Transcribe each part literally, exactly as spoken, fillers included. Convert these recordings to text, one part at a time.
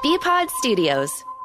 B-Pod Studios.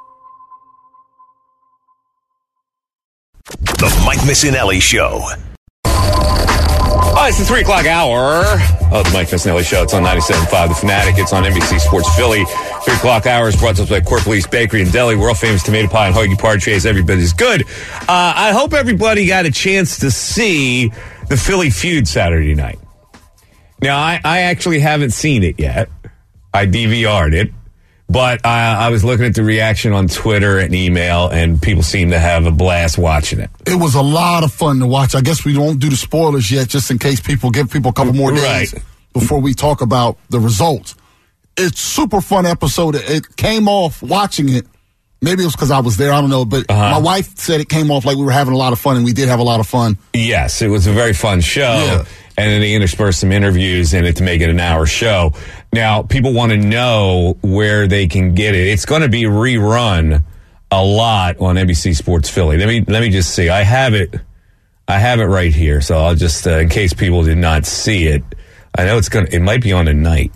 The Mike Missinelli Show. Oh, it's the three o'clock hour of the Mike Missinelli Show. It's on ninety-seven point five The Fanatic. It's on N B C Sports Philly. three o'clock hour is brought to us by Corporate Bakery and Deli, world famous tomato pie and hoagie parfaits. Everybody's good. Uh, I hope everybody got a chance to see the Philly feud Saturday night. Now, I, I actually haven't seen it yet. I D V R'd it. But I, I was looking at the reaction on Twitter and email, and people seem to have a blast watching it. It was a lot of fun to watch. I guess we won't do the spoilers yet, just in case people give people a couple more days right. before we talk about the results. It's super fun episode. It came off watching it. Maybe it was because I was there. I don't know. But uh-huh. my wife said it came off like we were having a lot of fun, and we did have a lot of fun. Yes, it was a very fun show. Yeah. And then they interspersed some interviews in it to make it an hour show. Now, people want to know where they can get it. It's going to be rerun a lot on N B C Sports Philly. Let me let me just see. I have it. I have it right here. So I'll just, uh, in case people did not see it, I know it's going. It might be on tonight.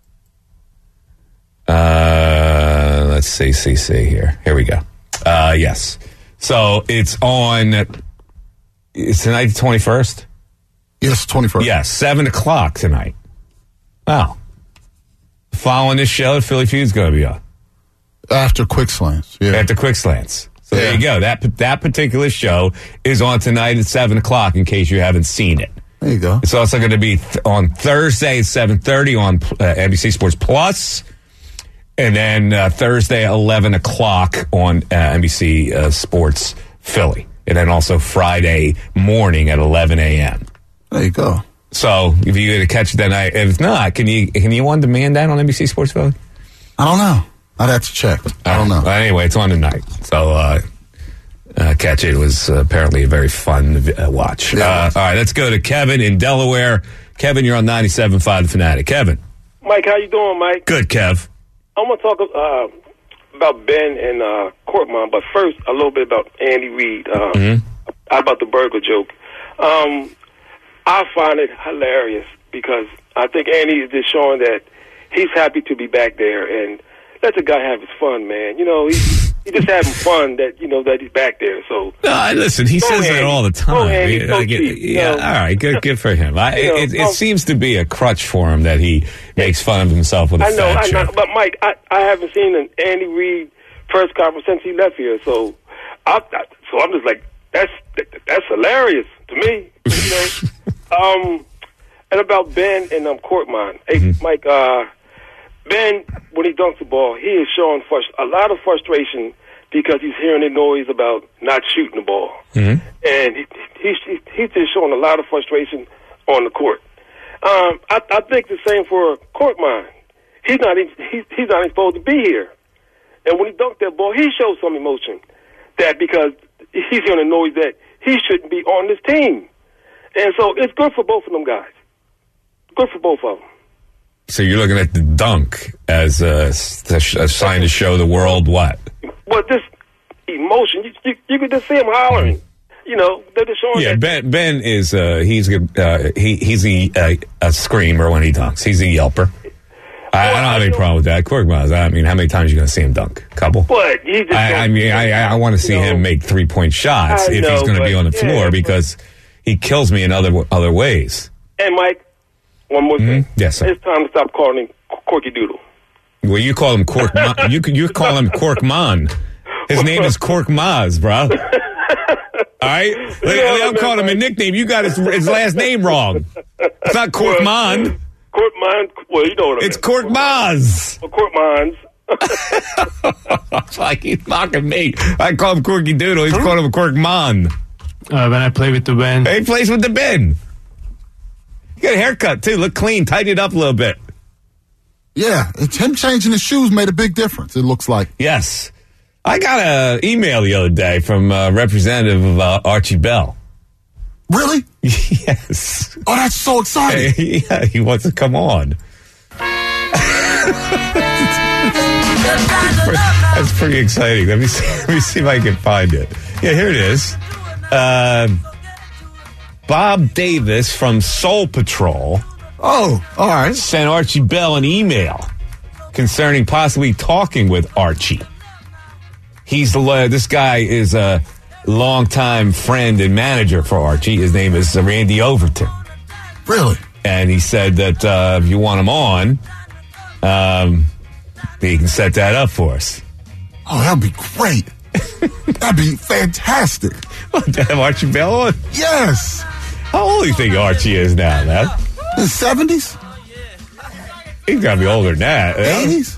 Uh, let's see, see, see here. Here we go. Uh, yes. So it's on. It's tonight, the twenty-first. Yes, twenty-first. Yes, seven o'clock tonight. Wow. Following this show, the Philly Feud's going to be on. After Quick Slants. Yeah. After Quick Slants. So yeah. there you go. That that particular show is on tonight at seven o'clock in case you haven't seen it. There you go. It's also going to be th- on Thursday at seven thirty on uh, N B C Sports Plus. And then uh, Thursday at eleven o'clock on uh, N B C uh, Sports Philly. And then also Friday morning at eleven a.m. There you go. So if you're going to catch it that night, if not, can you can you on demand that on N B C Sports Philly? I don't know. I'd have to check. I don't know. But anyway, it's on tonight. So uh, uh, catch it. It was uh, apparently a very fun uh, watch. Yeah. Uh, all right, let's go to Kevin in Delaware. Kevin, you're on ninety-seven point five The Fanatic. Kevin. Mike, how you doing, Mike? Good, Kev. I want to talk uh, about Ben and uh, Corkman, but first a little bit about Andy Reid. Uh, Mm-hmm. About the burger joke. Um, I find it hilarious because I think Andy is just showing that he's happy to be back there and let the guy have his fun, man. You know, he's he just having fun that, you know, that he's back there. So no, listen, he go says Andy. that all the time. Go Andy, yeah, go like, cheap, yeah, you know? all right, good, good for him. I, You know, it, it um, seems to be a crutch for him that he makes fun of himself with a I know, fat I know, joke. but Mike, I, I haven't seen an Andy Reid press conference since he left here. So, I, I, so I'm just like, that's that's hilarious to me. You know? um, and about Ben and um, Corkman. Hey, Mm-hmm. Mike, uh, Ben, when he dunks the ball, he is showing frust- a lot of frustration because he's hearing the noise about not shooting the ball. Mm-hmm. And he, he, he, he's just showing a lot of frustration on the court. Um, I, I think the same for Corkman. He's not even, he's, he's not even supposed to be here. And when he dunked that ball, he showed some emotion. That because he's hearing a noise that he shouldn't be on this team. And so it's good for both of them guys. Good for both of them. So you're looking at the dunk as a, a sign to show the world what? Well, this emotion, you, you, you could just see him hollering. Mm-hmm. You know, they're just showing Yeah, that. Ben, Ben is, uh, he's, uh, he, he's a, a, a screamer when he dunks. He's a yelper. I, I don't have any problem with that. Corkman, I mean, how many times are you going to see him dunk? A couple? But he just I, I mean, I, I want to see you know, him make three-point shots I if know, he's going to be but- on the floor yeah, because he kills me in other other ways. And Mike, one more thing. Mm-hmm. Yes, sir. It's time to stop calling him Corky Doodle. Well, you call him Corkman. you you call him Corkman. His name is Cork Maz, bro. All right? Yeah, I'm calling him a nickname. You got his, his last name wrong. It's not Corkman. Corkman, well, you know what I mean. It's Cork Maz. Well, Corkmans. It's like he's mocking me. I call him Corky Doodle. He's calling him Corkman. Uh, when I play with the band. He plays with the Ben. You got a haircut, too. Look clean. Tighten it up a little bit. Yeah, it's him changing his shoes made a big difference, it looks like. Yes. I got an email the other day from a representative of uh, Archie Bell. Really? Yes. Oh, that's so exciting. Hey, yeah, he wants to come on. That's pretty exciting. Let me see, let me see if I can find it. Yeah, here it is. Uh, Bob Davis from Soul Patrol Oh, all right. sent Archie Bell an email. concerning possibly talking with Archie. He's the this guy is a longtime friend and manager for Archie. His name is Randy Overton. Really? And he said that uh, if you want him on, um, he can set that up for us. Oh, that'd be great. That'd be fantastic. To have Archie Bell on? Yes. How old do you think Archie is now, man? In his seventies? He's got to be older than that. eighties?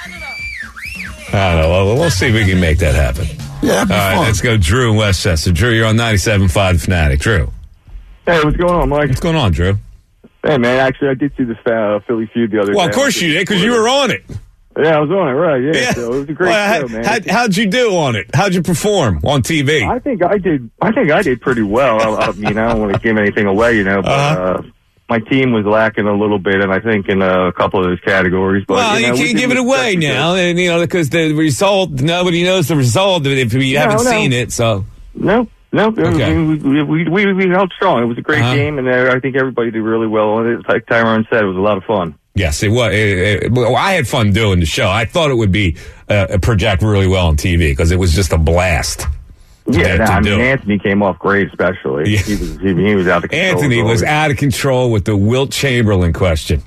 I don't know. Well, we'll see if we can make that happen. Yeah, that'd be All right, fun. let's go Drew in Westchester. Drew, you're on ninety-seven point five The Fanatic. Drew. Hey, what's going on, Mike? What's going on, Drew? Hey, man, actually, I did see this uh, Philly feud the other Well, day. of course you did, because you were on it. Yeah, I was on it, right, yeah. Yeah. So it was a great Well, show, how, man. How, how'd you do on it? How'd you perform on T V? I think I did I think I did pretty well. I, I mean, I don't want to give anything away, you know, but Uh-huh. uh, my team was lacking a little bit, and I think in uh, a couple of those categories. But, Well, you, you, know, we can't did give it what away we could. now, and you know, because the result, nobody knows the result if you No, haven't no. seen it. So, No, no, Okay. we, we, we, we, we held strong. It was a great Uh-huh. game, and uh, I think everybody did really well on it. Like Tyrone said, it was a lot of fun. yes, it was. It, it, well, I had fun doing the show. I thought it would be uh, project really well on T V because it was just a blast. to Yeah, get nah, to I do mean, it. Anthony came off great, especially. Yeah. He was he, he was out of control. Anthony as was always. out of control with the Wilt Chamberlain question.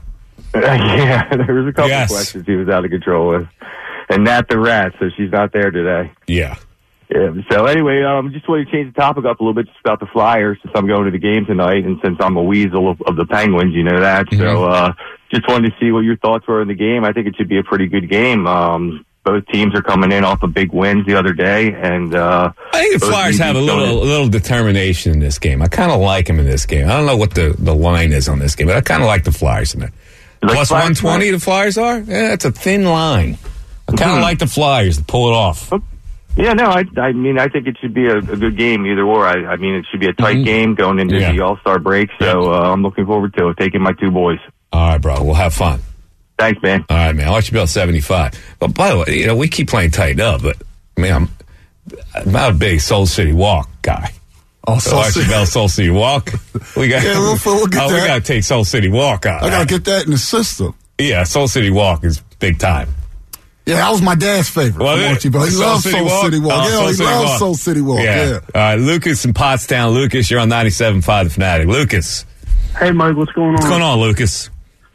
Yeah, there was a couple Yes. of questions he was out of control with. And Nat the rat, so she's not there today. Yeah. Yeah. So anyway, um, just wanted to change the topic up a little bit just about the Flyers since I'm going to the game tonight, and since I'm a weasel of, of the Penguins, you know that. Mm-hmm. So uh, just wanted to see what your thoughts were in the game. I think it should be a pretty good game. Um, both teams are coming in off of big wins the other day, and uh, I think the both Flyers teams have a going little a little determination in this game. I kind of like them in this game. I don't know what the, the line is on this game, but I kind of like the Flyers in it. You like Plus Flyers one twenty, the Flyers are? Yeah, that's a thin line. I kind of Mhm. like the Flyers to pull it off. Yeah, no, I, I mean, I think it should be a, a good game either or. I, I mean, it should be a tight Mhm. game going into Yeah. the All-Star break, so uh, I'm looking forward to it, taking my two boys. All right, bro. We'll have fun. Thanks, man. All right, man. I'll let you build seventy-five. But by the way, you know, we keep playing tight up, but I mean, I'm, I'm not a big Soul City Walk guy. Oh, So Soul Archie City. Bell, Soul City Walk. We got. Yeah, we'll- we'll get oh, we that. got to take Soul City Walk out. I gotta get that in the system. Yeah, Soul City Walk is big time. Yeah, that was my dad's favorite. Well, from Archie Bell. He Soul loves City Soul Walk? City Walk. Oh, yeah, Soul he City loves Walk. Soul City Walk. Yeah. All right, Lucas in Pottstown. Lucas, you're on ninety-seven point five The Fanatic. Lucas. Hey, Mike, what's going on? What's going on, Lucas?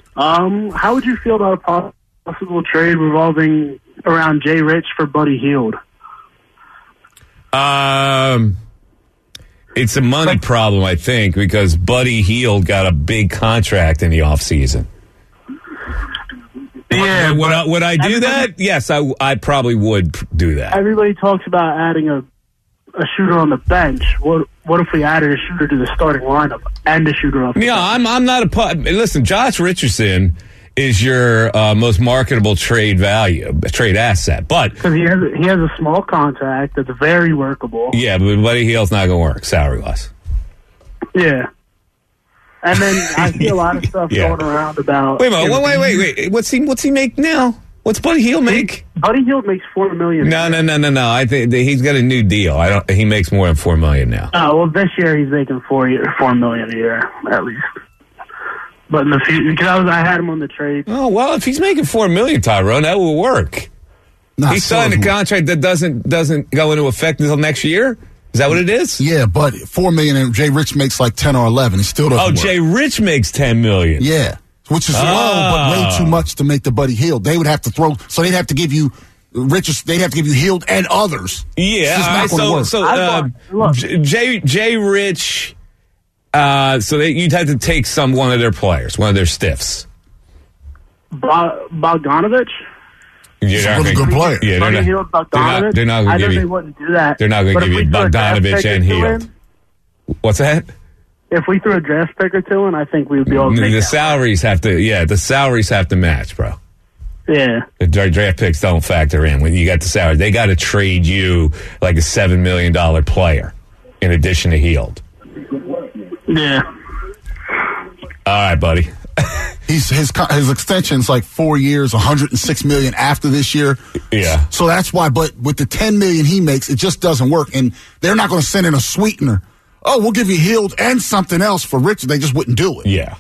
Um, how would you feel about a possible trade revolving around Jay Rich for Buddy Hield? Um, it's a money problem, I think, because Buddy Hield got a big contract in the offseason. Yeah, Would I, would I do everybody- that? Yes, I, I probably would p- do that. Everybody talks about adding a a shooter on the bench. What what if we added a shooter to the starting lineup and a shooter off the Yeah, bench? I'm I'm not a pu- listen. Josh Richardson is your uh, most marketable trade value, trade asset, but Because he has a, he has a small contract that's very workable. yeah, but Buddy Hield's not going to work salary wise. Yeah. And then I see a lot of stuff Yeah. going around about. Wait a minute, wait, wait, wait, wait. What's he what's he make now? What's Buddy Hield make? Buddy Hield makes four million. No, no, no, no, no. I think that he's got a new deal. I don't. He makes more than four million now. Oh well, this year he's making four year, four million a year at least. But in the future, because I was I had him on the trade. Oh well, if he's making four million, Tyrone, that will work. Not He signed a so- contract that doesn't doesn't go into effect until next year. Is that what it is? Yeah, but four million and Jay Rich makes like ten or eleven. It still doesn't Oh, work. Jay Rich makes ten million. Yeah, which is Ah. low, but way too much to make the Buddy Hield. They would have to throw, so they'd have to give you Richards. They'd have to give you Hield and others. Yeah. It's just all not right, gonna so work. so I uh, thought- look. J- Jay Jay Rich. Uh, so they, you'd have to take some one of their players, one of their stiffs. Bo- Bogdanovich. You're He's a not really gonna- good player. Yeah, they're Buddy not, Hield, they're not, Bogdanovich. they're not I going to know give they you. wouldn't do that. They're not going But to if give you we threw a draft Bogdanovich pick and or two Hield. in- What's that? If we threw a draft pick or two in, I think we would be able to make The that salaries have to. Yeah, the salaries have to match, bro. work. Yeah. The dra- draft picks don't factor in when you got the salary. They got to trade you like a seven million dollar player in addition to Hield. Yeah. All right, buddy. He's his co- his extension's like four years, one hundred six million after this year. Yeah. So that's why. But with the ten million he makes, it just doesn't work, and they're not going to send in a sweetener. Oh, we'll give you Hield and something else for Richard. They just wouldn't do it. Yeah.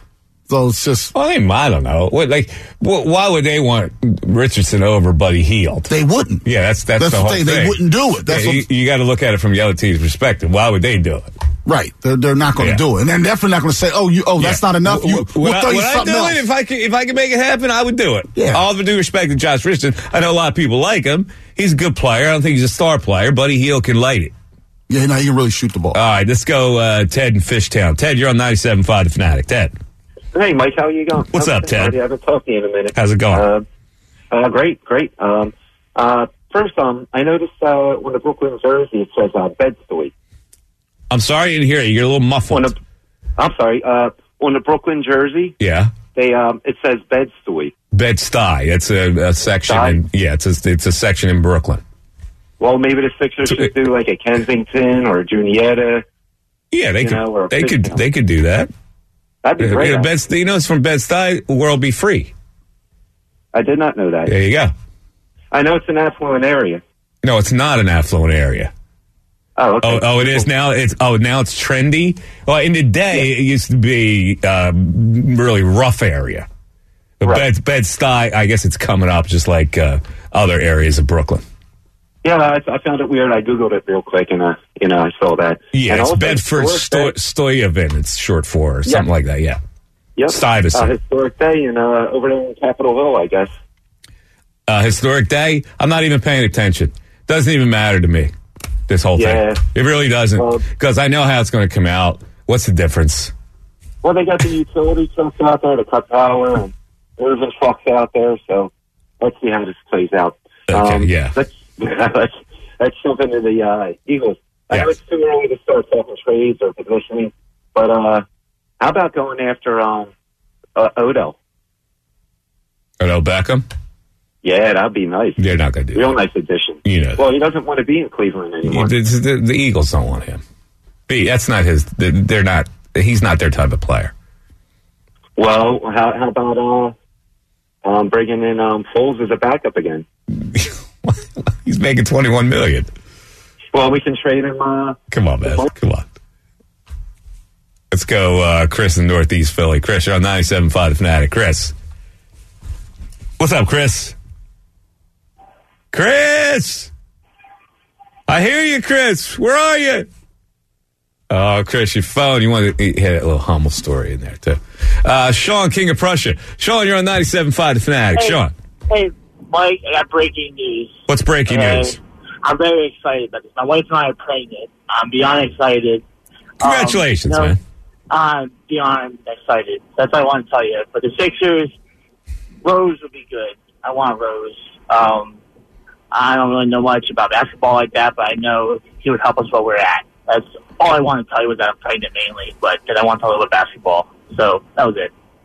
So it's just. Well, I, mean, I don't know. What, like, wh- why would they want Richardson over Buddy Hield? They wouldn't. Yeah, that's that's, that's the the whole thing. thing. They wouldn't do it. That's yeah, you, you got to look at it from the other team's perspective. Why would they do it? Right. They're, they're not going to Yeah. do it. And they're definitely not going to say, oh, you, oh, that's Yeah. not enough. You, Would we'll I, throw you would I something do else. it if I could? If I could make it happen, I would do it. Yeah. All the due respect to Josh Richardson, I know a lot of people like him. He's a good player. I don't think he's a star player. Buddy Hield can light it. Yeah, no, he can really shoot the ball. All right, let's go, uh, Ted in Fishtown. Ted, you're on ninety-seven point five The Fanatic. Ted, Hey, Mike, how are you going? What's up, Ted? I haven't talked to you in a minute. how's it going? Uh, uh, great, great. Um, uh, first, um, I noticed uh, on the Brooklyn jersey it says uh, Bed-Stuy. I'm sorry, I didn't hear you. You're a little muffled. On the, I'm sorry. Uh, on the Brooklyn jersey, yeah. they um, it says Bed-Stuy. Bed-Stuy. It's a, a section. Stuy? In, yeah, it's a, it's a section in Brooklyn. Well, maybe the Sixers should do like a Kensington or a Juniata. Yeah, they You could. know, or they could. Fishtown. They could do that. That'd be great. You know, Bed-Stuy, you know, it's from Bed-Stuy. The world be free. I did not know that. There you go. I know it's an affluent area. No, it's not an affluent area. Oh, okay. Oh, oh, it is now. It's oh, now it's trendy. Well, in the day, it used to be um, really rough area. But Right. Bed Bed-Stuy, I guess it's coming up just like uh, other areas of Brooklyn. Yeah, I, I found it weird. I Googled it real quick, and, uh, you know, I saw that. Yeah, and it's also, Bedford historic Sto- day- Stoyevin. It's short for, or something Yeah. like that. Yeah. Yep. Stuyvesant. Uh, historic day in, uh, over there in Capitol Hill, I guess. Uh, historic day. I'm not even paying attention. Doesn't even matter to me. This whole Yeah. thing. It really doesn't, Well- because I know how it's going to come out. What's the difference? Well, they got the utility trucks out there to cut power, and there's some trucks out there, so let's see how this plays out. Okay, yeah. Let's, let's, let's jump into the uh, Eagles. I Yeah. know it's too early to start talking trades or positioning, but uh, how about going after um, uh, Odell? Odell Beckham? Yeah, that'd be nice. They're not going to do Real that. nice addition. You know. Well, he doesn't want to be in Cleveland anymore. The, the, the Eagles don't want him. B, That's not his. They're not. He's not their type of player. Well, how, how about uh, um, bringing in um, Foles as a backup again? He's making twenty-one million. Well, we can trade him. Uh, Come on, man. Come on. Let's go, uh, Chris in Northeast Philly. Chris, you're on ninety-seven point five The Fanatic. Chris. What's up, Chris? Chris! I hear you, Chris. Where are you? Oh, Chris, your phone. You want to hit a little humble story in there, too. Uh, Sean, King of Prussia. Sean, you're on ninety-seven point five The Fanatic. Hey. Sean, Hey, Mike, I got breaking news. what's breaking And news? I'm very excited about this. My wife and I are pregnant. I'm beyond excited. Congratulations, um, you know, man. I'm beyond excited. That's what I want to tell you. For the Sixers, Rose would be good. I want Rose. Um, I don't really know much about basketball like that, but I know he would help us where we're at. That's all I want to tell you was that I'm pregnant mainly, but then I want to tell you about basketball. So that was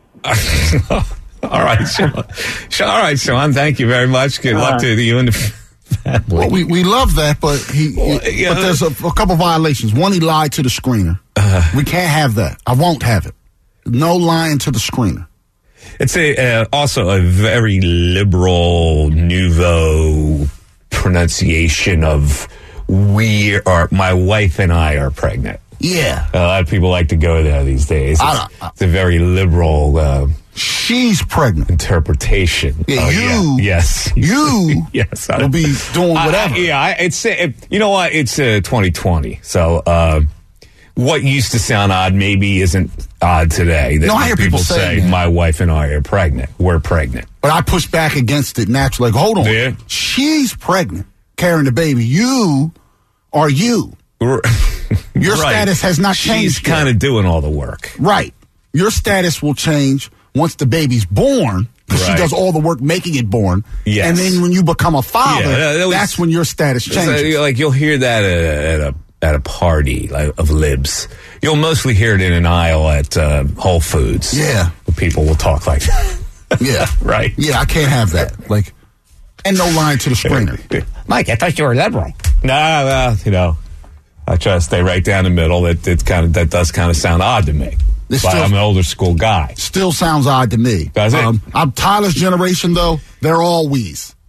it. All right, Sean. Sean. All right, Sean. Thank you very much. Good luck Uh, to you and the family. Well, we, we love that, but he, Well, he- yeah. but there's a, a couple violations. One, he lied to the screener. Uh, we can't have that. I won't have it. No lying to the screener. It's a uh, also a very liberal nouveau pronunciation of we are. My wife and I are pregnant. Yeah, A lot of people like to go there these days. I It's, don't- I- it's a very liberal uh, she's pregnant. interpretation. Yeah, Oh, you- yes, You yes, I- will be doing I- whatever. I, yeah, I, it's it, you know what? It's uh, twenty twenty. So uh, what used to sound odd maybe isn't odd today. That No, I hear people say, saying that. "My wife and I are pregnant. We're pregnant." But I push back against it naturally. Like, hold on. Yeah. She's pregnant, carrying the baby. You are you. Your Your status has not She's changed yet. kind of doing all the work. Right. Your status will change once the baby's born. 'Cause Right. she does all the work making it born. Yes. And then when you become a father, Yeah, that- that was- that's when your status It's changes. like, like you'll hear that at a, at a at a party like, of libs. You'll mostly hear it in an aisle at uh, Whole Foods. Yeah. Where people will talk like that. Yeah. Right. Yeah, I can't have that. Like, and no line to the screener. Mike, I thought you were liberal. No, well, you know, I try to stay right down the middle. It, it kind of that does kind of sound odd to me. It's But still- I'm an older school guy. Still sounds odd to me. Um, Does it? I'm Tyler's generation, though. They're all we's.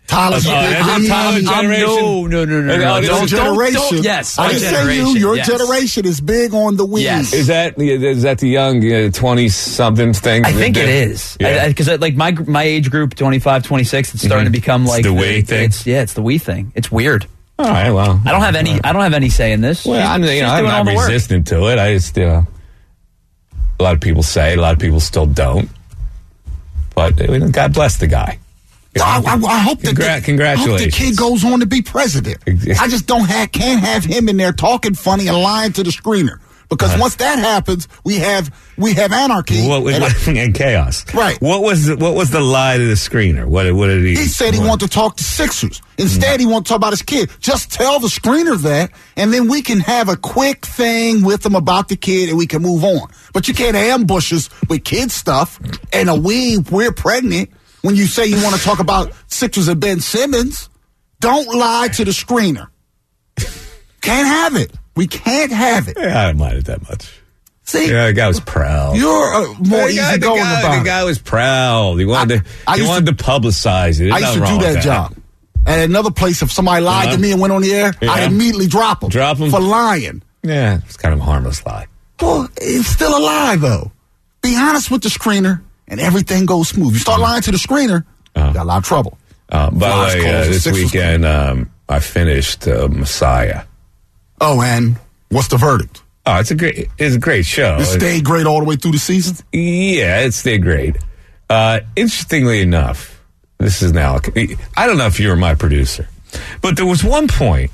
Tyler's Uh, a big and then league. Tyler's I'm- generation. no, no, no, no, Oh, no. this Your is- Don't- don't- generation. yes, I our didn't say generation, you. Your yes. generation is big on the weed. Yes. Is that is that the young twenty-something thing? I think it is. Yeah. Because like my my age group, twenty-five, twenty-six, it's starting Mhm. to become It's like the we thing? It's, yeah, it's the we thing. It's weird. All right, well. I don't have any. I don't have any say in this. Well, She's- I'm, you she's know, I'm doing all not the work. resistant to it. I just, you know, a lot of people say, a lot of people still don't. But I mean, God bless the guy. You know? I, I, I hope that Congra- the, congratulations. I hope the kid goes on to be president. I just don't have can't have him in there talking funny and lying to the screener. Because Uh-huh. once that happens, we have we have anarchy. What, and what, and chaos. Right. What was the, what was the lie to the screener? What, what did he? He said he what? wanted to talk to Sixers. Instead, he wanted to talk about his kid. Just tell the screener that, and then we can have a quick thing with him about the kid, and we can move on. But you can't ambush us with kid stuff and a we we're pregnant when you say you want to talk about Sixers and Ben Simmons. Don't lie to the screener. Can't have it. We can't have it. Yeah, I don't mind it that much. See, Yeah, the guy was proud. you're uh, more the guy, easy the going guy, about the it. guy was proud. He wanted I- to. I he used wanted to, publicize it. There's I used to nothing do wrong that with job. At another place, if somebody lied Uh-huh. to me and went on the air, Yeah. I'd immediately drop them. Drop 'em? For lying. Yeah, it's kind of a harmless lie. Well, it's still a lie, though. Be honest with the screener, and everything goes smooth. You start lying to the screener, Uh-huh. you got a lot of trouble. Uh, by Flies, the way, calls, uh, and this Sixers. weekend um, I finished uh, Messiah. Oh, and what's the verdict? Oh, it's a great, it's a great show. It stayed great all the way through the season? Yeah, it stayed great. Uh, interestingly enough, this is now, I don't know if you were my producer, but there was one point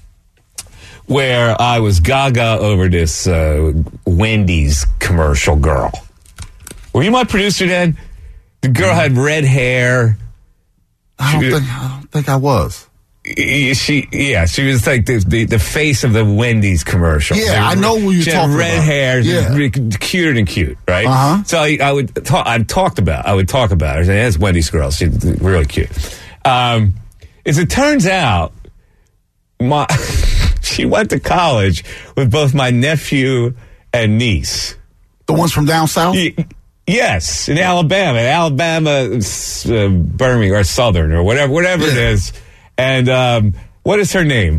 where I was gaga over this uh, Wendy's commercial girl. Were you my producer then? The girl had red hair. I don't She- think I don't think I was. She, yeah, she was like the the, the face of the Wendy's commercial. Yeah, I know who you're she had talking red about. hair, Yeah. really cuter than cute, right? Uh-huh. So I, I would talk. I talked about. I would talk about her. That's Wendy's girl. She's really cute. Um, as it turns out, my she went to college with both my nephew and niece. The ones from down south? Y- Yes, in Alabama, Alabama, uh, Birmingham, or Southern, or whatever, whatever it Yeah. is. And um, what is her name?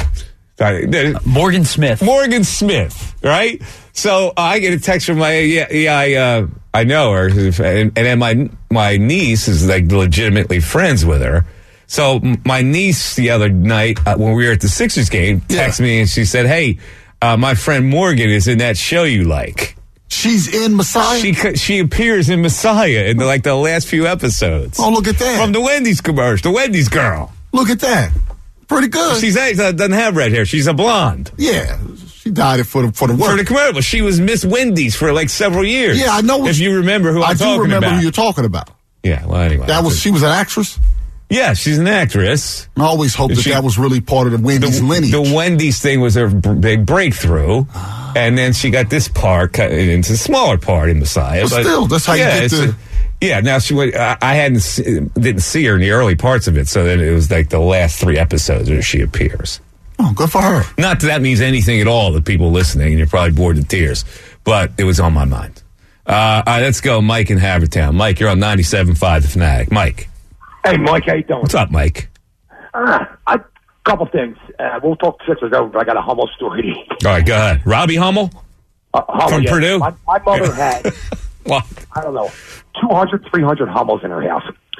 Morgan Smith. Morgan Smith, right? So I get a text from my yeah, yeah I uh, I know her, and, and then my my niece is like legitimately friends with her. So m- my niece the other night uh, when we were at the Sixers game texted me and she said, "Hey, uh, my friend Morgan is in that show you like." She's in Messiah? She c- she appears in Messiah in the, like the last few episodes. Oh, look at that. From the Wendy's commercial, the Wendy's girl. Look at that. Pretty good. She's uh, doesn't have red hair. She's a blonde. Yeah, she dyed it for the for the work. For the commercial, she was Miss Wendy's for like several years. Yeah, I know. what If you remember who I I'm do talking remember about. who you're talking about. Yeah. Well, anyway, That was she was an actress. Yeah, she's an actress. I always hoped that She- that was really part of the Wendy's The, lineage. the Wendy's thing was her b- big breakthrough, and then she got this part cut into a smaller part in Messiah. But still, that's how you yeah, get it's the- a- yeah. Now she went. I, I hadn't se- didn't see her in the early parts of it, so then it was like the last three episodes where she appears. Oh, good for her. Not that that means anything at all to people listening, and you're probably bored to tears, but it was on my mind. Uh, all right, let's go, Mike in Havertown. Mike, you're on ninety-seven point five The Fanatic. Mike. Hey, Mike, how you doing? What's up, Mike? Uh, a couple things. Uh, we'll talk Sixers over, but I got a Hummel story. All right, go ahead. Robbie Hummel? Uh, Hummel, From yeah. Purdue? My, my mother had, What? I don't know, two hundred, three hundred Hummels in her house.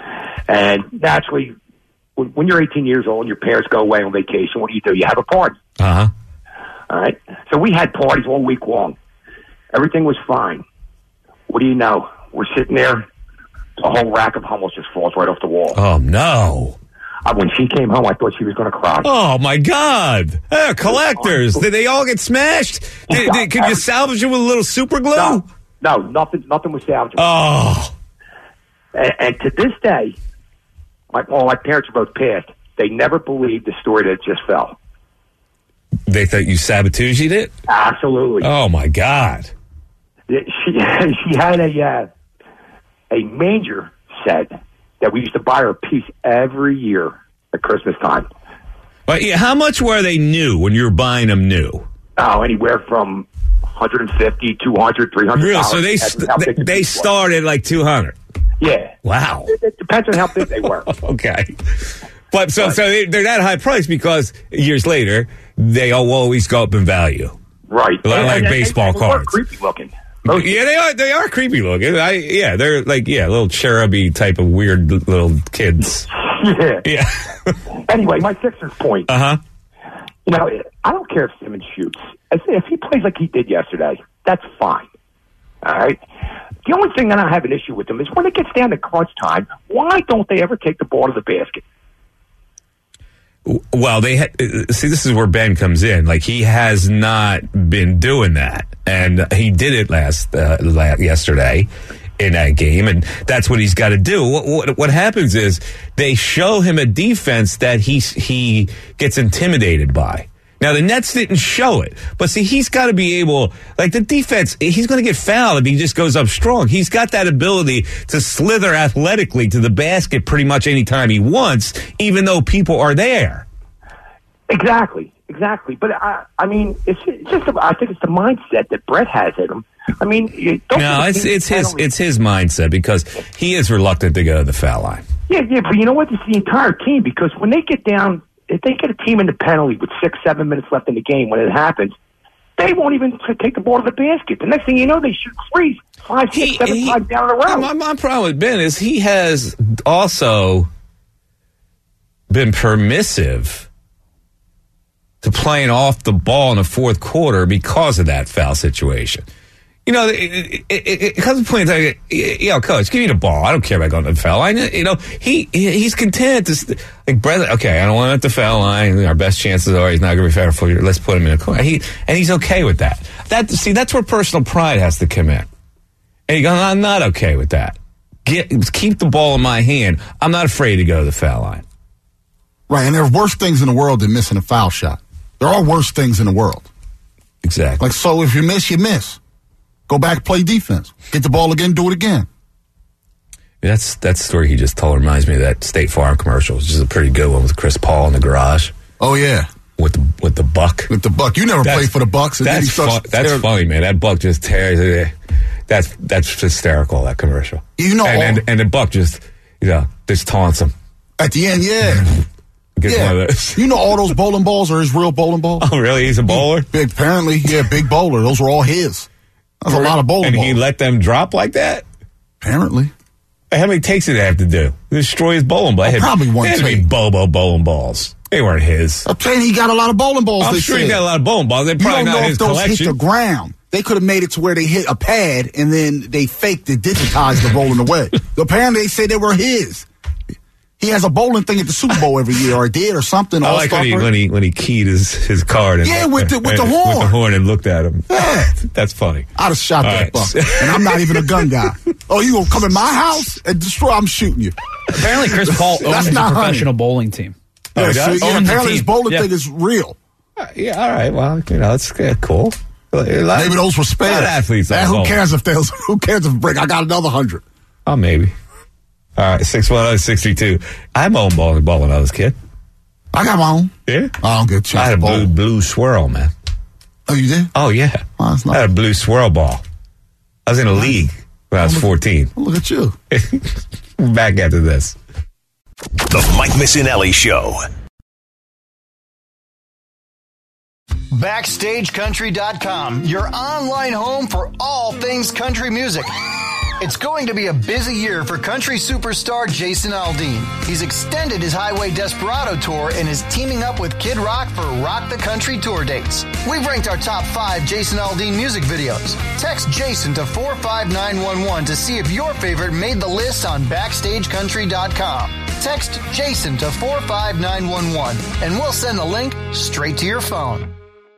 And naturally, when, when you're eighteen years old and your parents go away on vacation, what do you do? You have a party. Uh-huh. All right? So we had parties all week long. Everything was fine. What do you know? We're sitting there. The whole rack of Hummels just falls right off the wall. Oh, no. Uh, when she came home, I thought she was going to cry. Oh, my God. Uh, collectors. Did they all get smashed? Did, did, could you salvage them with a little super glue? No, no, nothing, nothing was salvageable. Oh. And, and to this day, my, well, my parents are both passed. They never believed the story that just fell. They thought you sabotaged it? Absolutely. Oh, my God. She she had a uh, a manger set that we used to buy her a piece every year at Christmas time. But yeah, how much were they new when you were buying them new? Oh, anywhere from one hundred fifty, two hundred, three hundred Real? dollars. So they That's how st- big the they piece was. started like two hundred. Yeah. Wow. It, it depends on how big they were. Okay. But so, so they, they're that high price because years later, they all always go up in value. Right. A lot and, like and, baseball and, and cards. Creepy looking. Most yeah, they are. They are creepy looking. I yeah, they're like yeah, little cheruby type of weird little kids. Yeah. Yeah. Anyway, my Sixers point. Uh huh. You know, I don't care if Simmons shoots. If, if he plays like he did yesterday, that's fine. All right. The only thing that I have an issue with him is when it gets down to crunch time, why don't they ever take the ball to the basket? Well, they ha- see. This is where Ben comes in. Like he has not been doing that, and he did it last uh, yesterday in that game, and that's what he's got to do. What, what, what happens is they show him a defense that he he gets intimidated by. Now, the Nets didn't show it, but see, he's got to be able, like the defense, he's going to get fouled if he just goes up strong. He's got that ability to slither athletically to the basket pretty much any time he wants, even though people are there. Exactly, exactly. But I, I mean, it's, it's just, I think it's the mindset that Brett has in him. I mean, you don't no, it's it's his penalty. It's his mindset because he is reluctant to go to the foul line. Yeah, yeah, but you know what? It's the entire team because when they get down. If they get a team in the penalty with six, seven minutes left in the game when it happens, they won't even take the ball to the basket. The next thing you know, they shoot threes, five, six, he, seven, he, five down in a row. My, my problem with Ben is he has also been permissive to playing off the ball in the fourth quarter because of that foul situation. You know, it, it, it, it comes to point like, you know, coach, give me the ball. I don't care about going to the foul line. You know, he he's content to st- like, brother. Okay, I don't want him at the foul line. Our best chances are he's not going to be foul for you. Let's put him in a corner. He and he's okay with that. That see, that's where personal pride has to come in. And he goes, I'm not okay with that. Get keep the ball in my hand. I'm not afraid to go to the foul line. Right, and there are worse things in the world than missing a foul shot. There are worse things in the world. Exactly. Like so, if you miss, you miss. Go back, play defense. Get the ball again, do it again. That's that story he just told reminds me of that State Farm commercial, which is a pretty good one with Chris Paul in the garage. Oh yeah, with the with the buck. With the buck, you never that's, played for the Bucks. And that's then he fun, that's tear- funny, man. That buck just tears it. That's that's hysterical. That commercial. You know, and, all, and and the buck just you know just taunts him at the end. Yeah. Gets yeah. one of those. You know all those bowling balls are his real bowling balls? Oh, really? He's a bowler? Big, apparently, yeah, big bowler. Those were all his. That's a lot of bowling and balls. And he let them drop like that? Apparently. How many takes did they have to do? Destroy his bowling ball. Oh, probably one take. They had Bobo bowling balls. They weren't his. I'm saying he got a lot of bowling balls. I'm they sure said. he got a lot of bowling balls. They're probably you don't not know his if those collection. hit the ground. They could have made it to where they hit a pad and then they faked it, digitized the rolling away. Apparently they say they were his. He has a bowling thing at the Super Bowl every year, or did, or something. I like when he, when he when he keyed his, his card. And, yeah, with the with and, the horn, with the horn, and looked at him. Yeah. That's funny. I'd have shot All that right. buck, and I'm not even a gun guy. Oh, you gonna come in my house and destroy? I'm shooting you. Apparently, Chris Paul owns a professional honey. bowling team. Oh, yeah, he so, does? yeah, Owns a apparently his team. bowling Yeah. thing is real. Uh, yeah, all right. Well, you know, it's uh, cool. Maybe those were spares. Athletes. Man, who cares if there's? Who cares if break? I got another hundred. Oh, maybe. All right, six one zero six three two. I'm on bowling ball when I was a kid. I got my own. Yeah, I don't get a chance. I had a to bowl. blue blue swirl, man. Oh, you did? Oh yeah, Oh, that's I not. had a blue swirl ball. I was in a league when I was fourteen. Look at you. Back after this. The Mike Missinelli Show. Backstage Country dot com, your online home for all things country music. It's going to be a busy year for country superstar Jason Aldean. He's extended his Highway Desperado tour and is teaming up with Kid Rock for Rock the Country tour dates. We've ranked our top five Jason Aldean music videos. Text Jason to four five nine one one to see if your favorite made the list on Backstage Country dot com. Text Jason to four five nine one one and we'll send the link straight to your phone.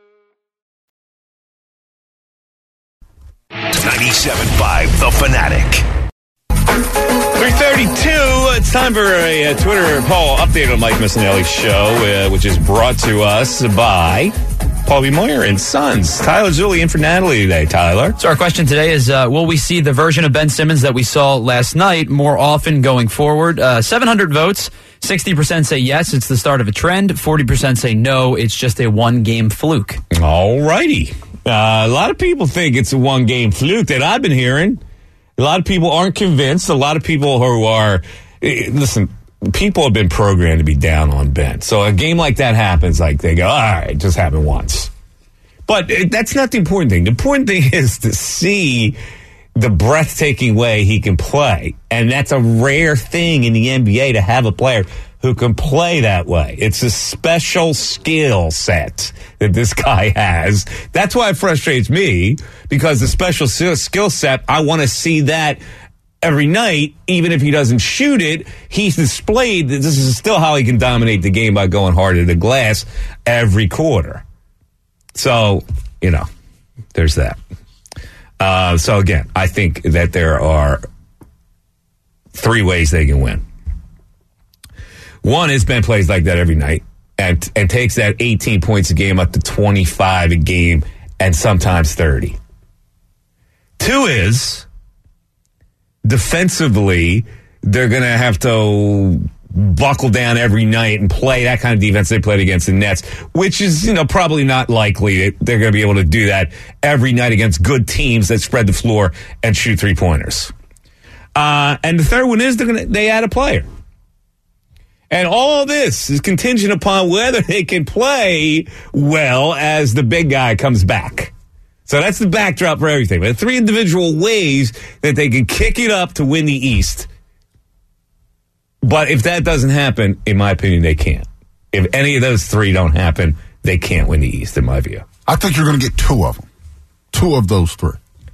ninety-seven point five The Fanatic. three thirty-two. It's time for a, a Twitter poll update on Mike Missinelli Show, uh, which is brought to us by Paulie Moyer and Sons. Tyler Zulli in for Natalie today. Tyler. So our question today is, uh, will we see the version of Ben Simmons that we saw last night more often going forward? Uh, seven hundred votes. sixty percent say yes, it's the start of a trend. forty percent say no, it's just a one-game fluke. All righty. Uh, a lot of people think it's a one-game fluke that I've been hearing. A lot of people aren't convinced. A lot of people who are... eh, Listen, people have been programmed to be down on Ben. So a game like that happens, like they go, all right, it just happened once. But that's not the important thing. The important thing is to see the breathtaking way he can play. And that's a rare thing in the N B A to have a player who can play that way. It's a special skill set that this guy has. That's why it frustrates me, because the special skill set, I want to see that every night. Even if he doesn't shoot it, he's displayed that this is still how he can dominate the game by going hard at the glass every quarter. So, you know, there's that. Uh, so, again, I think that there are three ways they can win. One is Ben plays like that every night and, and takes that eighteen points a game up to twenty-five a game and sometimes thirty. Two is defensively, they're going to have to buckle down every night and play that kind of defense they played against the Nets, which is, you know, probably not likely that they're going to be able to do that every night against good teams that spread the floor and shoot three-pointers. Uh, and the third one is they're gonna, they add a player. And all this is contingent upon whether they can play well as the big guy comes back. So that's the backdrop for everything. But three individual ways that they can kick it up to win the East. But if that doesn't happen, in my opinion, they can't. If any of those three don't happen, they can't win the East, in my view. I think you're going to get two of them. Two of those three.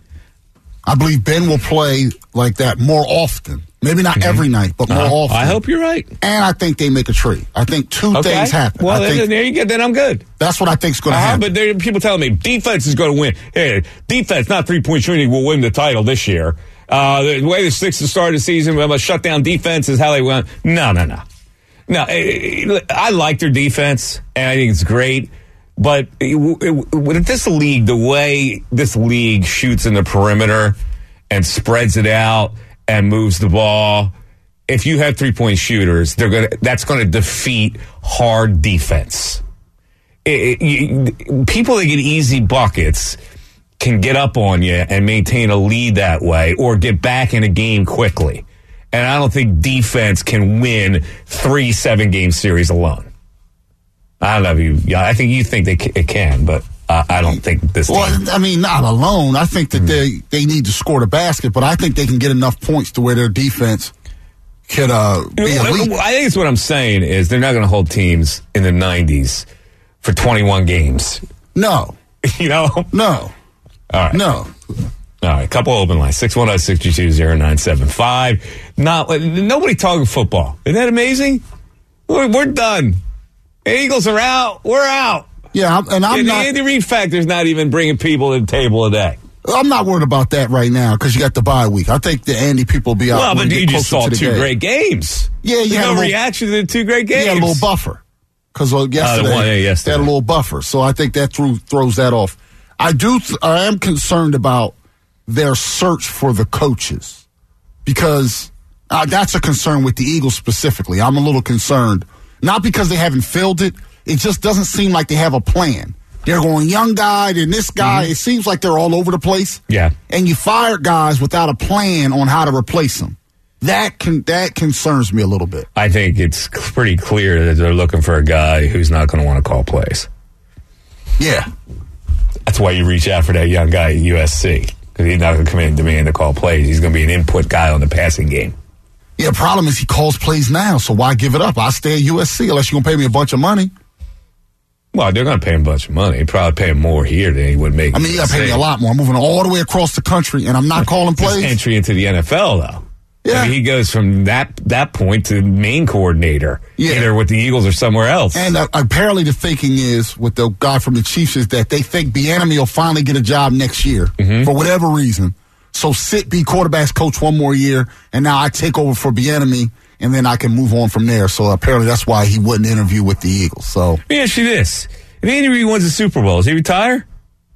I believe Ben will play like that more often. Maybe not mm-hmm. every night, but more uh, often. I hope you're right. And I think they make a trade. I think two okay. things happen. Well, I then, think there you go. Then I'm good. That's what I think is going to uh-huh, happen. But there are people telling me defense is going to win. Hey, defense, not three-point shooting, will win the title this year. Uh, the way the Sixers started the season, a shutdown defense is how they went. No, no, no. No, I like their defense, and I think it's great. But with this league, the way this league shoots in the perimeter and spreads it out and moves the ball, if you have three-point shooters, they're gonna. That's going to defeat hard defense. It, it, you, people that get easy buckets can get up on you and maintain a lead that way, or get back in a game quickly. And I don't think defense can win three seven-game series alone. I don't know if you. Yeah, I think you think they it can, but uh, I don't think this. Well, team. I mean, not alone. I think that mm-hmm. they they need to score the basket, but I think they can get enough points to where their defense could uh, be elite. I think it's what I'm saying is they're not going to hold teams in the nineties for twenty-one games. No, you know, no, all right, no. All right, couple open lines, six one zero, six two two, zero nine seven five. Not, nobody talking football. Isn't that amazing? We're, we're done. The Eagles are out. We're out. Yeah, and I'm and not. The Andy Reid factor's not even bringing people to the table today. I'm not worried about that right now because you got the bye week. I think the Andy people will be out. Well, but you just saw two game. great games. Yeah, you There's had no a little, reaction to the two great games. You had a little buffer because uh, yesterday, uh, one, yeah, yesterday they had a little buffer. So I think that threw, throws that off. I do. Th- I am concerned about their search for the coaches because uh, that's a concern with the Eagles specifically. I'm a little concerned, not because they haven't filled it. It just doesn't seem like they have a plan. They're going young guy, then this guy. Mm-hmm. It seems like they're all over the place. Yeah. And you fired guys without a plan on how to replace them. That can that concerns me a little bit. I think it's pretty clear that they're looking for a guy who's not going to want to call plays. Yeah. That's why you reach out for that young guy at U S C. Because he's not going to come in and demand to call plays. He's going to be an input guy on the passing game. Yeah, the problem is he calls plays now, so why give it up? I'll stay at U S C unless you're going to pay me a bunch of money. Well, they're going to pay him a bunch of money. They'd probably pay him more here than he would make. I mean, you got to pay me a lot more. I'm moving all the way across the country, and I'm not calling plays. His entry into the N F L, though. Yeah. I mean, he goes from that that point to main coordinator, yeah. either with the Eagles or somewhere else. And uh, apparently the thinking is, with the guy from the Chiefs, is that they think Bieniemy will finally get a job next year mm-hmm. for whatever reason. So sit, be quarterback's coach one more year, and now I take over for Bieniemy, and then I can move on from there. So apparently that's why he wouldn't interview with the Eagles. So let me ask you this. If Andy Reid wins the Super Bowl, does he retire?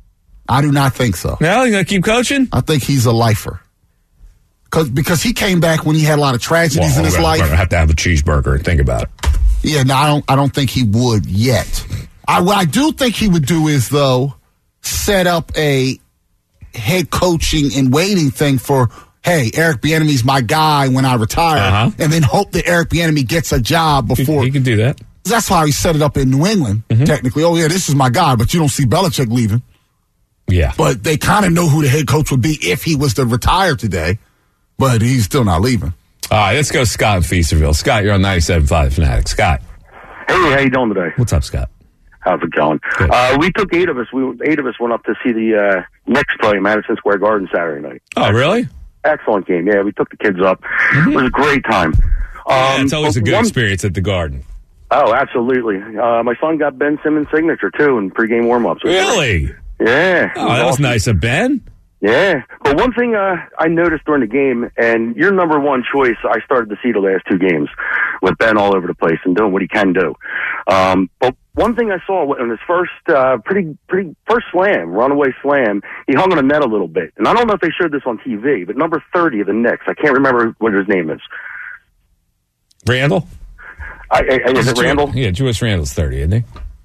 I do not think so. No, he's going to keep coaching? I think he's a lifer. Cause, because he came back when he had a lot of tragedies well, in his gonna, life. We're going to have to have a cheeseburger and think about it. Yeah, no, I don't, I don't think he would yet. I, what I do think he would do is, though, set up a head coaching and waiting thing for hey, Eric Bieniemy's my guy when I retire, Uh-huh. and then hope that Eric Bieniemy gets a job before. He could do that. That's how he set it up in New England, Mm-hmm. technically. Oh, yeah, this is my guy, but you don't see Belichick leaving. Yeah. But they kind of know who the head coach would be if he was to retire today, but he's still not leaving. All right, let's go Scott in Feasterville. Scott, you're on ninety-seven point five Fanatic. Scott. Hey, how you doing today? What's up, Scott? How's it going? Uh, we took eight of us. We eight of us went up to see the uh, Knicks play in Madison Square Garden Saturday night. Oh, really? Excellent game. Yeah, we took the kids up. Mm-hmm. It was a great time. Um, yeah, it's always a good one, experience at the Garden. Oh, absolutely. Uh, my son got Ben Simmons' signature too in pregame warmups. Really? Yeah. Oh, that was awesome. nice of Ben. Yeah, but one thing uh, I noticed during the game, and your number one choice, I started to see the last two games with Ben all over the place and doing what he can do. Um, but one thing I saw in his first, uh, pretty, pretty first slam, runaway slam, he hung on the net a little bit. And I don't know if they showed this on T V, but number thirty of the Knicks, I can't remember what his name is. Randall? I, I, is it Ju- Randall? Yeah, Julius Randall's thirty, isn't he?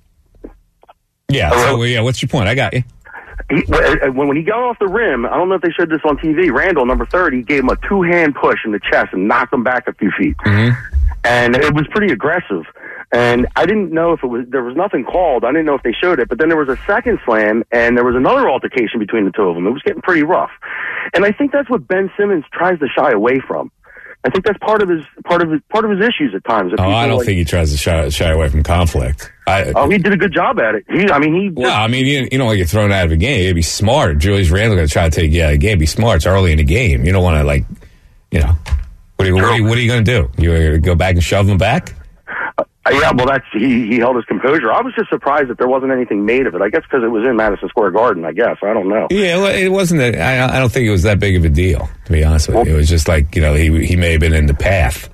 Yeah. Oh, So, yeah. What's your point? I got you. He, when, when he got off the rim, I don't know if they showed this on T V, Randall, number thirty, gave him a two-hand push in the chest and knocked him back a few feet. Mm-hmm. And it was pretty aggressive. And I didn't know if it was, there was nothing called. I didn't know if they showed it. But then there was a second slam, and there was another altercation between the two of them. It was getting pretty rough. And I think that's what Ben Simmons tries to shy away from. I think that's part of his part of his part of his issues at times. Oh, I don't like, think he tries to shy, shy away from conflict. I, oh, he did a good job at it. He, I mean, he. No, I mean, you, you don't want to get thrown out of a game. You'd be smart. Julius Randle going to try to take you out of the game. Be smart. It's early in the game. You don't want to, like, you know, what are you, what are you, what are you going to do? You going to go back and shove him back? Uh, yeah, well, that's he, he held his composure. I was just surprised that there wasn't anything made of it. I guess because it was in Madison Square Garden, I guess. I don't know. Yeah, well, it wasn't. A, I, I don't think it was that big of a deal, to be honest with you. It was just like, you know, he he may have been in the path.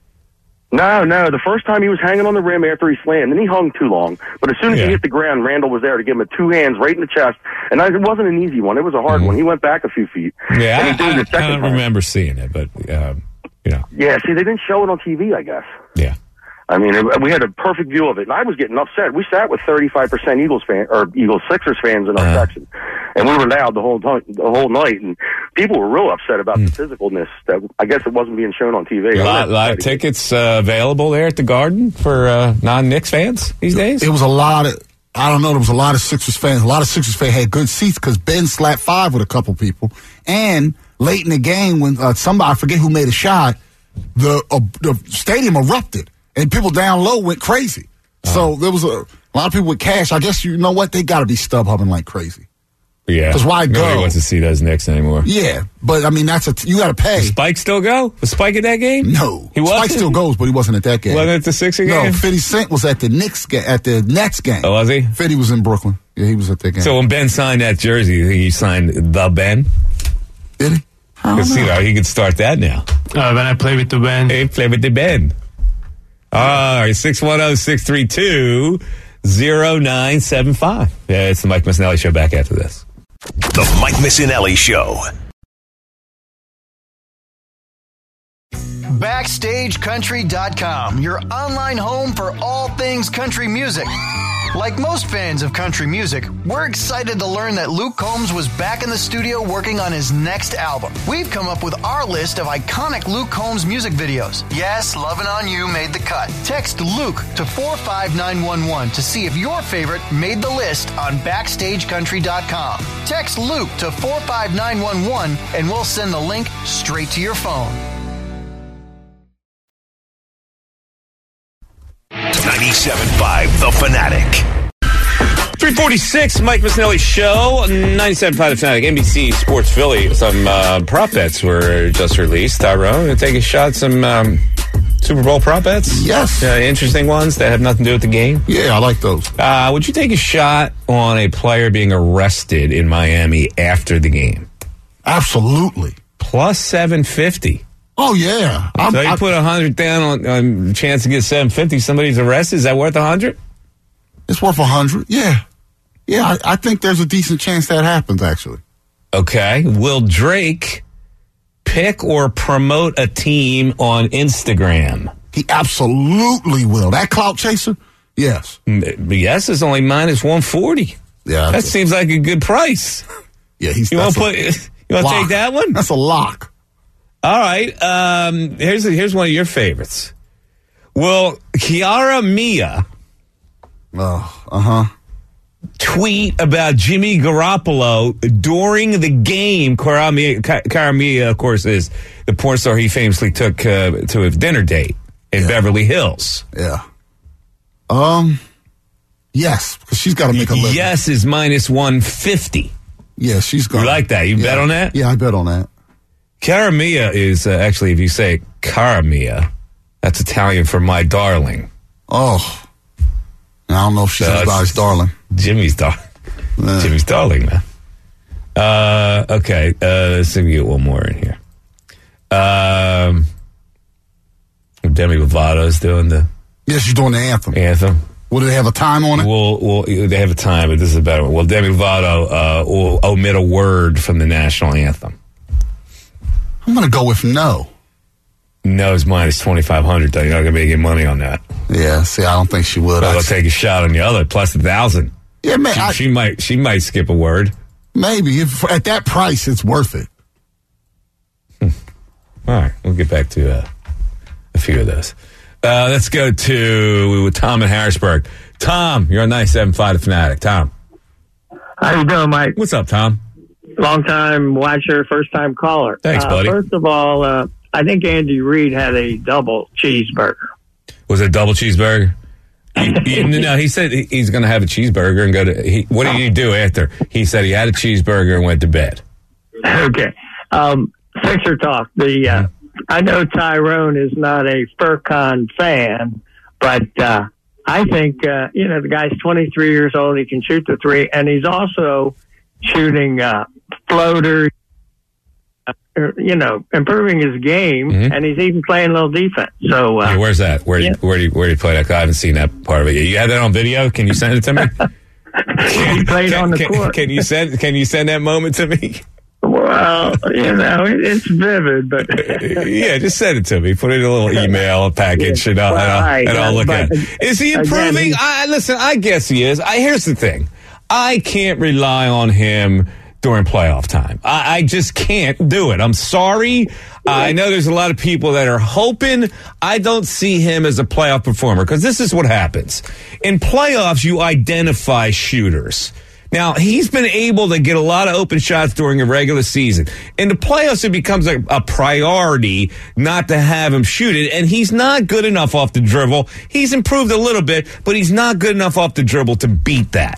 No, no. The first time he was hanging on the rim after he slammed, then he hung too long. But as soon as Yeah. he hit the ground, Randall was there to give him a two hands right in the chest. And I, it wasn't an easy one. It was a hard Mm-hmm. one. He went back a few feet. Yeah, And I, he did it I, the I second don't time. remember seeing it, but, um, you know. Yeah, see, they didn't show it on T V, I guess. Yeah. I mean, it, we had a perfect view of it, and I was getting upset. We sat with thirty-five percent Eagles fan or Eagles Sixers fans in our Uh-huh. section, and we were loud the whole time, the whole night, and people were real upset about Hmm. the physicalness that I guess it wasn't being shown on T V. Live, live tickets uh, available there at the Garden for uh, non-Knicks fans these days? It was a lot of, I don't know, there was a lot of Sixers fans. A lot of Sixers fans had good seats because Ben slapped five with a couple people. And late in the game, when uh, somebody, I forget who made a shot, the uh, the stadium erupted. And people down low went crazy. So there was a, a lot of people with cash. I guess you know what? They got to be stub hubbing like crazy. Yeah. 'Cause why Nobody go? wants to see those Knicks anymore. Yeah, but I mean, that's a, you got to pay. Does Spike still go? Was Spike at that game? No. He Spike wasn't? still goes, but he wasn't at that game. Wasn't it the Sixer No, game? fifty Cent was at the Knicks ga- at the Nets game. Oh, was he? fifty was in Brooklyn. Yeah, he was at that game. So when Ben signed that jersey, you think he signed the Ben? Did he? Because, you know, he could start that now. Uh, when I play with the band. Hey, play with the Ben. All right, six one zero, six three two, zero nine seven five. Yeah, it's the Mike Missinelli Show. Back after this. The Mike Missinelli Show. Backstage Country dot com, your online home for all things country music. Like most fans of country music, we're excited to learn that Luke Combs was back in the studio working on his next album. We've come up with our list of iconic Luke Combs music videos. Yes, Lovin' On You made the cut. Text Luke to four five nine one one to see if your favorite made the list on Backstage Country dot com. Text Luke to four five nine one one and we'll send the link straight to your phone. ninety-seven point five The Fanatic. three forty-six, Mike Missinelli Show, ninety-seven point five The Fanatic, N B C Sports Philly. Some uh, prop bets were just released. Tyrone, you take a shot at some um, Super Bowl prop bets? Yes. Uh, interesting ones that have nothing to do with the game? Yeah, I like those. Uh, would you take a shot on a player being arrested in Miami after the game? Absolutely. Plus seven fifty. Oh, yeah. I'm, So you I- put one hundred down on, on the chance to get seven fifty. Somebody's arrested. Is that worth one hundred? It's worth a hundred. Yeah. Yeah, I, I think there's a decent chance that happens, actually. Okay. Will Drake pick or promote a team on Instagram? He absolutely will. That clout chaser? Yes. Mm, Yes, it's only minus one forty. Yeah. That seems like a good price. Yeah, he's You want that's to a put? You want to lock. take that one? That's a lock. All right. Um, here's here's one of your favorites. Will Kiara Mia oh, uh-huh. tweet about Jimmy Garoppolo during the game? Kiara Mia, Kiara Mia, of course, is the porn star he famously took uh, to a dinner date in yeah. Beverly Hills. Yeah. Um. Yes, because she's got to make a living. Yes is minus one fifty. Yeah, she's going. You like that? You yeah. bet on that? Yeah, I bet on that. Cara Mia is uh, actually, if you say Cara Mia, that's Italian for my darling. Oh. I don't know if she's uh, anybody's darling. Jimmy's darling. Uh. Jimmy's darling, man. Uh, okay, uh, let's see if we get one more in here. Um, Demi Lovato's doing the... Yeah, she's doing the anthem. Anthem. Will they have a time on it? Well, well, they have a time, but this is a better one. Well, Demi Lovato uh, will omit a word from the national anthem. I'm going to go with no. No is minus twenty-five hundred, though. You're not going to be getting money on that. Yeah, see, I don't think she would. Well, I'll take a shot on the other, plus a thousand. Yeah, man. She, I, she might she might skip a word. Maybe. If, at that price, it's worth it. Hmm. All right, we'll get back to uh, a few of those. Uh, let's go to with Tom in Harrisburg. Tom, you're on ninety-seven point five The Fanatic. Tom. How you doing, Mike? What's up, Tom? Long time watcher, first time caller. Thanks, buddy. Uh, first of all, uh, I think Andy Reid had a double cheeseburger. Was it a double cheeseburger? he, he, no, he said he's going to have a cheeseburger and go to. He, what did he do after? He said he had a cheeseburger and went to bed. Okay. Um, Sixer talk. The uh, I know Tyrone is not a Furcon fan, but uh, I think uh, you know the guy's twenty-three years old. He can shoot the three, and he's also shooting uh, floaters. Uh, you know, improving his game, mm-hmm. and he's even playing a little defense. So, uh, hey, where's that? Where yeah. do you, where do you, where do you play that? I haven't seen that part of it yet. You have that on video? Can you send it to me? He played can, on the can, court. Can you send? Can you send that moment to me? Well, you know, it, it's vivid, but yeah, just send it to me. Put it in a little email, a package, yeah. and I'll, well, and I'll, right, and I'll look at it. Is he improving? Again, I listen. I guess he is. I here's the thing. I can't rely on him during playoff time. I, I just can't do it. I'm sorry. Uh, I know there's a lot of people that are hoping. I don't see him as a playoff performer because this is what happens. In playoffs, you identify shooters. Now, he's been able to get a lot of open shots during a regular season. In the playoffs, it becomes a, a priority not to have him shoot it, and he's not good enough off the dribble. He's improved a little bit, but he's not good enough off the dribble to beat that.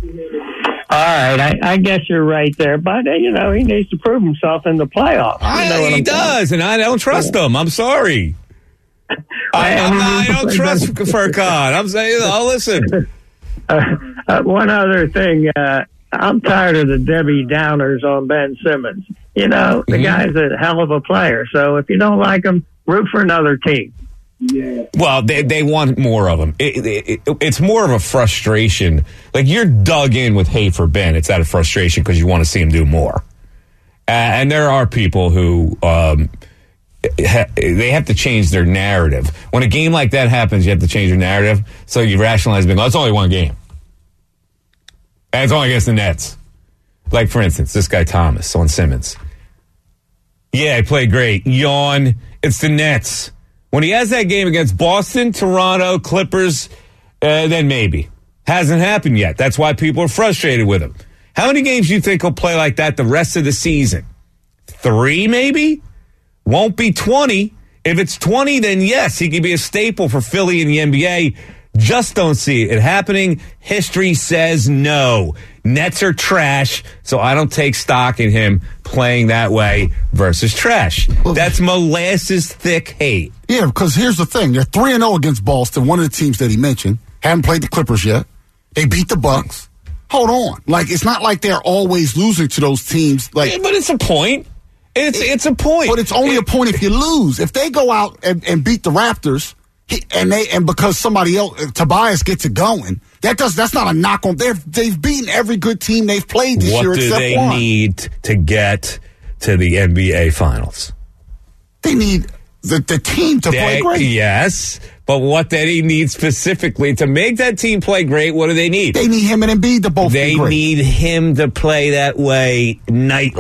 All right, I, I guess you're right there, but uh, you know he needs to prove himself in the playoffs. You I, know he does, saying? and I don't trust him. I'm sorry. I, I'm not, I don't trust Furcon. I'm saying, oh, listen. Uh, uh, one other thing, uh, I'm tired of the Debbie Downers on Ben Simmons. You know, the mm-hmm. guy's a hell of a player. So if you don't like him, root for another team. Yeah. Well, they they want more of him. It, it, it, it's more of a frustration. Like you're dug in with hate for Ben. It's out of frustration because you want to see him do more. And, and there are people who um, ha, they have to change their narrative. When a game like that happens, you have to change your narrative. So you rationalize being, well, it's only one game. And it's only against the Nets. Like, for instance, this guy Thomas on Simmons. Yeah, he played great. Yawn. It's the Nets. When he has that game against Boston, Toronto, Clippers, uh, then maybe. Hasn't happened yet. That's why people are frustrated with him. How many games do you think he'll play like that the rest of the season? Three, maybe? Won't be twenty. If it's twenty, then yes, he could be a staple for Philly in the N B A. Just don't see it happening. History says no. Nets are trash, so I don't take stock in him playing that way versus trash. Well, that's molasses thick hate. Yeah, because here's the thing. They're three and oh against Boston, one of the teams that he mentioned. Haven't played the Clippers yet. They beat the Bucks. Hold on. Like, it's not like they're always losing to those teams. Like, yeah, but it's a point. It's it's a point. But it's only it, a point if you lose. If they go out and, and beat the Raptors, he, and they and because somebody else, Tobias gets it going, that does that's not a knock on. They've they've beaten every good team they've played this what year do except they one. need to get to the N B A Finals? They need the the team to they, play great. Yes, but what do they need specifically to make that team play great? What do they need? They need him and Embiid to both they be great. They need him to play that way nightly.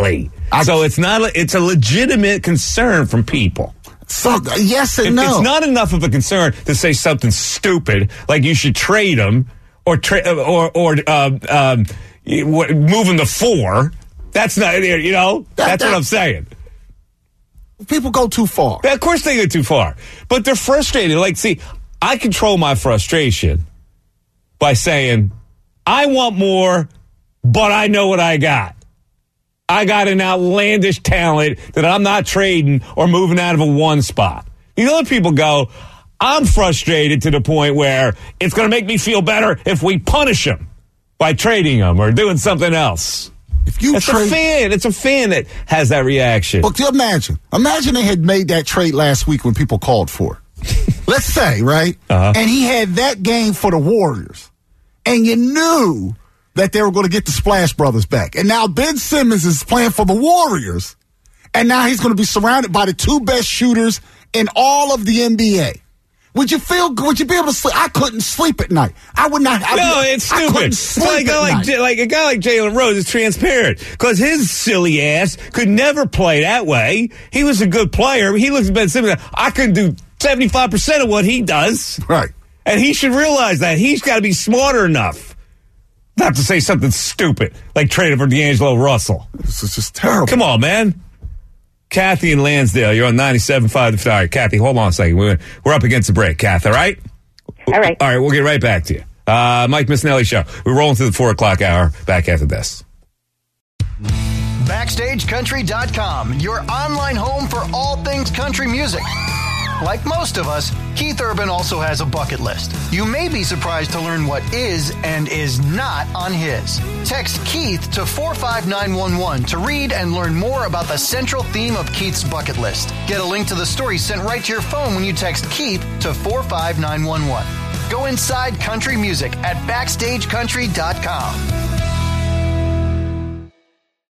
I, so it's not. A, it's a legitimate concern from people. So yes and it, no. It's not enough of a concern to say something stupid like you should trade him or tra- or or um, um, moving the four. That's not. You know. That, that's that, what I'm saying. People go too far. Of course they go too far. But they're frustrated. Like, see, I control my frustration by saying, I want more, but I know what I got. I got an outlandish talent that I'm not trading or moving out of a one spot. These other people go, I'm frustrated to the point where it's going to make me feel better if we punish him by trading him or doing something else. If you it's trade, a fan. It's a fan that has that reaction. Well, imagine. Imagine they had made that trade last week when people called for it. Let's say, right? Uh-huh. And he had that game for the Warriors. And you knew that they were going to get the Splash Brothers back. And now Ben Simmons is playing for the Warriors. And now he's going to be surrounded by the two best shooters in all of the N B A. Would you feel? Would you be able to sleep? I couldn't sleep at night. I would not. I no, be, it's stupid. Sleep like, a guy like, like a guy like Jalen Rose is transparent because his silly ass could never play that way. He was a good player. He looks at Ben Simmons. I couldn't do seventy-five percent of what he does. Right, and he should realize that he's got to be smarter enough not to say something stupid like trading for D'Angelo Russell. This is just terrible. Come on, man. Kathy in Lansdale, you're on ninety-seven point five. All right, Kathy, hold on a second. We're, we're up against the break, Kath, all right? All right. All right, we'll get right back to you. Uh, Mike Missinelli Show. We're rolling through the four o'clock hour. Back after this. Backstage Country dot com, your online home for all things country music. Like most of us, Keith Urban also has a bucket list. You may be surprised to learn what is and is not on his. Text Keith to four five nine one one to read and learn more about the central theme of Keith's bucket list. Get a link to the story sent right to your phone when you text Keith to four five nine one one. Go inside country music at Backstage Country dot com.